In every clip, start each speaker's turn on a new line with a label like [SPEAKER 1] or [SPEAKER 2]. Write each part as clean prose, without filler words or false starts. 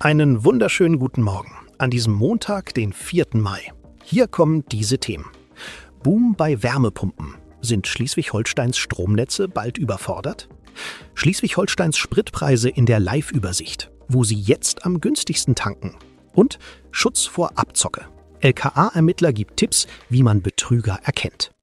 [SPEAKER 1] Einen wunderschönen guten Morgen an diesem Montag, den 4. Mai. Hier kommen diese Themen. Boom bei Wärmepumpen. Sind Schleswig-Holsteins Stromnetze bald überfordert? Schleswig-Holsteins Spritpreise in der Live-Übersicht, wo Sie jetzt am günstigsten tanken. Und Schutz vor Abzocke. LKA-Ermittler gibt Tipps, wie man Betrüger erkennt.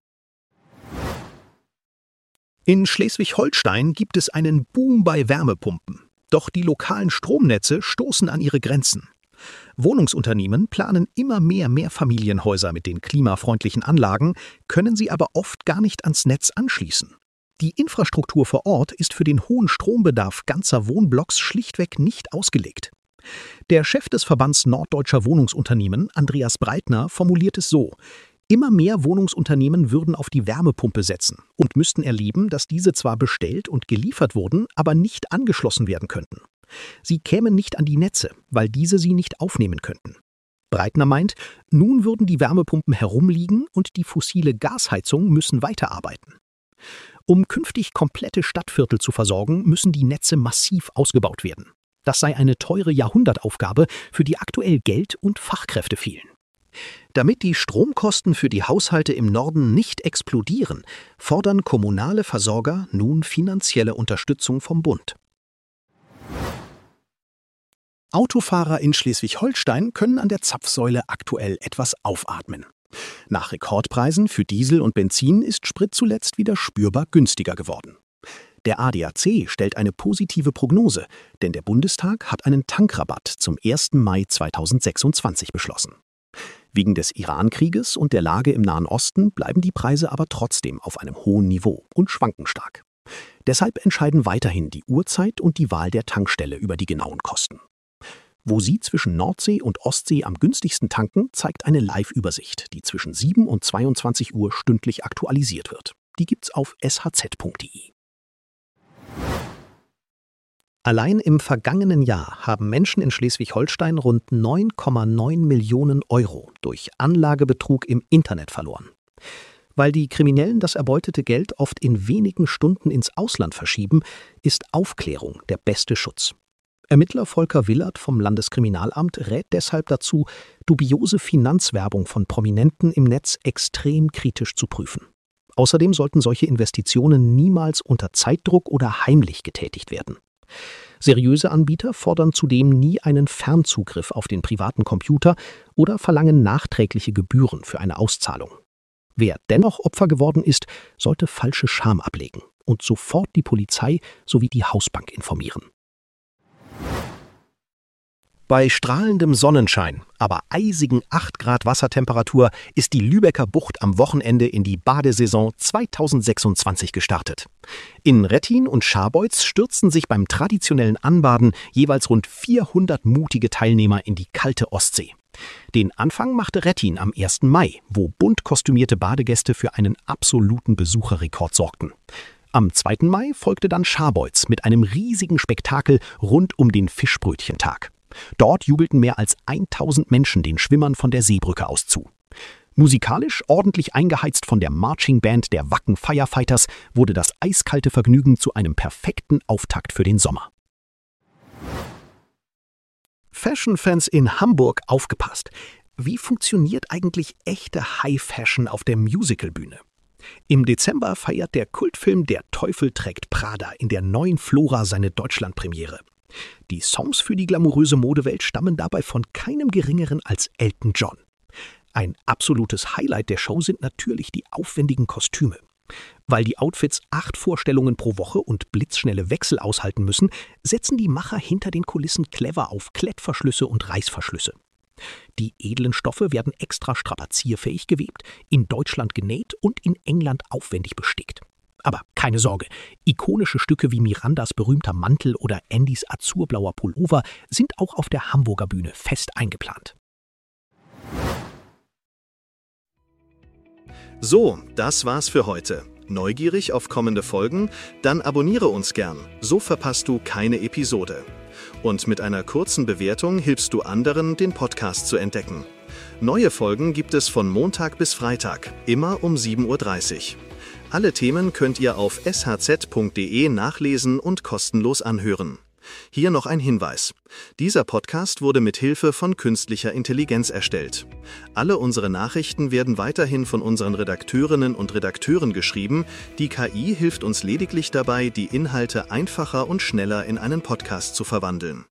[SPEAKER 1] In Schleswig-Holstein gibt es einen Boom bei Wärmepumpen. Doch die lokalen Stromnetze stoßen an ihre Grenzen. Wohnungsunternehmen planen immer mehr Mehrfamilienhäuser mit den klimafreundlichen Anlagen, können sie aber oft gar nicht ans Netz anschließen. Die Infrastruktur vor Ort ist für den hohen Strombedarf ganzer Wohnblocks schlichtweg nicht ausgelegt. Der Chef des Verbands Norddeutscher Wohnungsunternehmen, Andreas Breitner, formuliert es so: Immer mehr Wohnungsunternehmen würden auf die Wärmepumpe setzen und müssten erleben, dass diese zwar bestellt und geliefert wurden, aber nicht angeschlossen werden könnten. Sie kämen nicht an die Netze, weil diese sie nicht aufnehmen könnten. Breitner meint, nun würden die Wärmepumpen herumliegen und die fossile Gasheizung müssen weiterarbeiten. Um künftig komplette Stadtviertel zu versorgen, müssen die Netze massiv ausgebaut werden. Das sei eine teure Jahrhundertaufgabe, für die aktuell Geld und Fachkräfte fehlen. Damit die Stromkosten für die Haushalte im Norden nicht explodieren, fordern kommunale Versorger nun finanzielle Unterstützung vom Bund. Autofahrer in Schleswig-Holstein können an der Zapfsäule aktuell etwas aufatmen. Nach Rekordpreisen für Diesel und Benzin ist Sprit zuletzt wieder spürbar günstiger geworden. Der ADAC stellt eine positive Prognose, denn der Bundestag hat einen Tankrabatt zum 1. Mai 2026 beschlossen. Wegen des Iran-Krieges und der Lage im Nahen Osten bleiben die Preise aber trotzdem auf einem hohen Niveau und schwanken stark. Deshalb entscheiden weiterhin die Uhrzeit und die Wahl der Tankstelle über die genauen Kosten. Wo Sie zwischen Nordsee und Ostsee am günstigsten tanken, zeigt eine Live-Übersicht, die zwischen 7 und 22 Uhr stündlich aktualisiert wird. Die gibt's auf shz.de. Allein im vergangenen Jahr haben Menschen in Schleswig-Holstein rund 9,9 Millionen Euro durch Anlagebetrug im Internet verloren. Weil die Kriminellen das erbeutete Geld oft in wenigen Stunden ins Ausland verschieben, ist Aufklärung der beste Schutz. Ermittler Volker Willert vom Landeskriminalamt rät deshalb dazu, dubiose Finanzwerbung von Prominenten im Netz extrem kritisch zu prüfen. Außerdem sollten solche Investitionen niemals unter Zeitdruck oder heimlich getätigt werden. Seriöse Anbieter fordern zudem nie einen Fernzugriff auf den privaten Computer oder verlangen nachträgliche Gebühren für eine Auszahlung. Wer dennoch Opfer geworden ist, sollte falsche Scham ablegen und sofort die Polizei sowie die Hausbank informieren. Bei strahlendem Sonnenschein, aber eisigen 8 Grad Wassertemperatur ist die Lübecker Bucht am Wochenende in die Badesaison 2026 gestartet. In Rettin und Scharbeutz stürzten sich beim traditionellen Anbaden jeweils rund 400 mutige Teilnehmer in die kalte Ostsee. Den Anfang machte Rettin am 1. Mai, wo bunt kostümierte Badegäste für einen absoluten Besucherrekord sorgten. Am 2. Mai folgte dann Scharbeutz mit einem riesigen Spektakel rund um den Fischbrötchentag. Dort jubelten mehr als 1000 Menschen den Schwimmern von der Seebrücke aus zu. Musikalisch ordentlich eingeheizt von der Marching Band der Wacken Firefighters wurde das eiskalte Vergnügen zu einem perfekten Auftakt für den Sommer. Fashion-Fans in Hamburg aufgepasst. Wie funktioniert eigentlich echte High-Fashion auf der Musicalbühne? Im Dezember feiert der Kultfilm Der Teufel trägt Prada in der neuen Flora seine Deutschlandpremiere. Die Songs für die glamouröse Modewelt stammen dabei von keinem Geringeren als Elton John. Ein absolutes Highlight der Show sind natürlich die aufwendigen Kostüme. Weil die Outfits 8 Vorstellungen pro Woche und blitzschnelle Wechsel aushalten müssen, setzen die Macher hinter den Kulissen clever auf Klettverschlüsse und Reißverschlüsse. Die edlen Stoffe werden extra strapazierfähig gewebt, in Deutschland genäht und in England aufwendig bestickt. Aber keine Sorge, ikonische Stücke wie Mirandas berühmter Mantel oder Andys azurblauer Pullover sind auch auf der Hamburger Bühne fest eingeplant.
[SPEAKER 2] So, das war's für heute. Neugierig auf kommende Folgen? Dann abonniere uns gern, so verpasst du keine Episode. Und mit einer kurzen Bewertung hilfst du anderen, den Podcast zu entdecken. Neue Folgen gibt es von Montag bis Freitag, immer um 7:30 Uhr. Alle Themen könnt ihr auf shz.de nachlesen und kostenlos anhören. Hier noch ein Hinweis. Dieser Podcast wurde mit Hilfe von künstlicher Intelligenz erstellt. Alle unsere Nachrichten werden weiterhin von unseren Redakteurinnen und Redakteuren geschrieben. Die KI hilft uns lediglich dabei, die Inhalte einfacher und schneller in einen Podcast zu verwandeln.